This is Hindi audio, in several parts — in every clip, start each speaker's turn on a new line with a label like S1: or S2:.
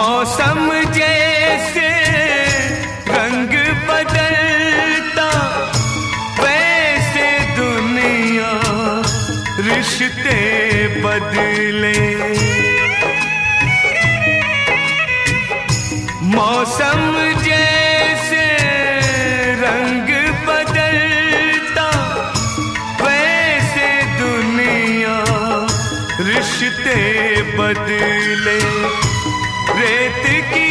S1: मौसम जैसे रंग बदलता वैसे दुनिया रिश्ते बदले। मौसम जैसे रंग बदलता वैसे दुनिया रिश्ते बदले। रेत की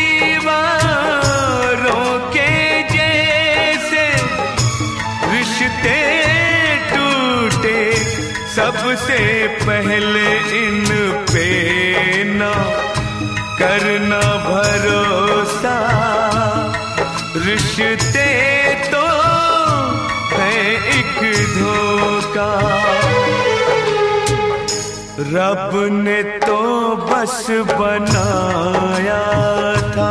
S1: दीवारों के जैसे रिश्ते टूटे, सबसे पहले इन पे ना करना भरोसा। रिश्ते तो है एक धोखा। रब ने तो बस बनाया था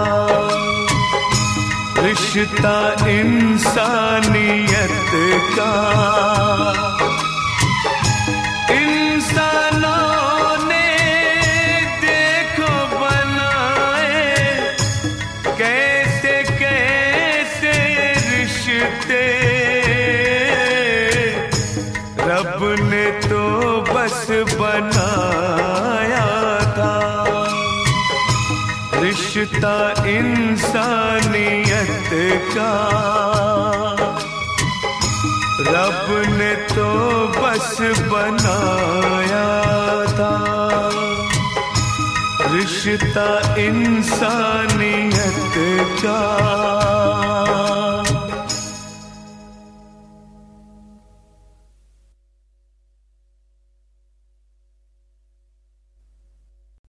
S1: रिश्ता इंसानियत का। इंसानों ने देखो बनाए कैसे कैसे रिश्ते। रब ने तो बस बनाया था रिश्ता इंसानियत का। रब ने तो बस बनाया था रिश्ता इंसानियत का।